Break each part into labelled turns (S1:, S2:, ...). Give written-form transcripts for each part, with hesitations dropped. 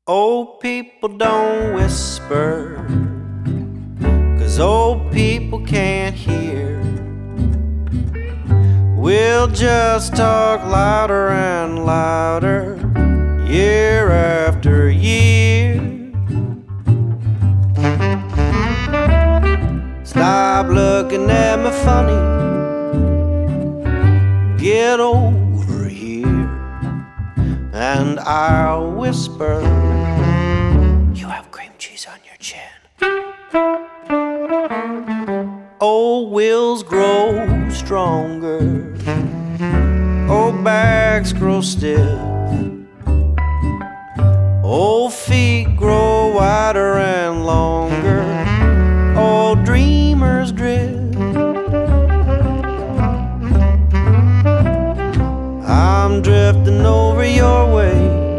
S1: Old people don't whisper, 'cause old people can't hear. We'll just talk louder and louder, year after year. Stop looking at me funny, get over here, and I'll whisper, you have cream cheese on your chin. Old wills grow stronger, old backs grow stiff, old feet grow wider and longer, old dreamers drift. I'm drifting over your way,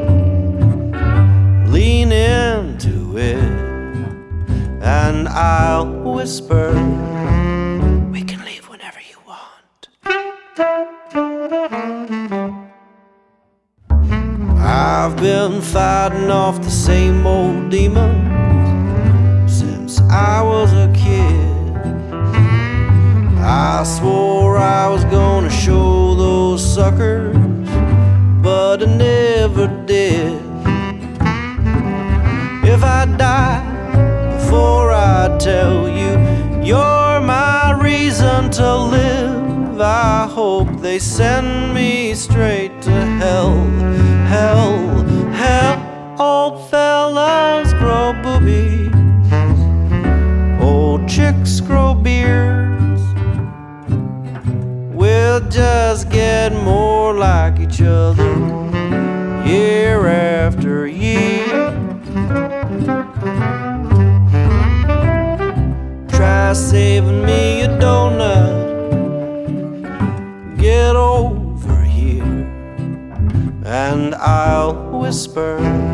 S1: lean into it, and I'll whisper, we can leave whenever you want. I've been fighting off the same old demons since I was a kid. I swore I was gonna show those suckers, but I never did. If I die before I tell you you're my reason to live, I hope they send me straight to hell, hell, hell. Old fellas grow boobies, old chicks grow beards. We'll just get more like each other, year after year. Try saving me a donut, get over here, and I'll whisper,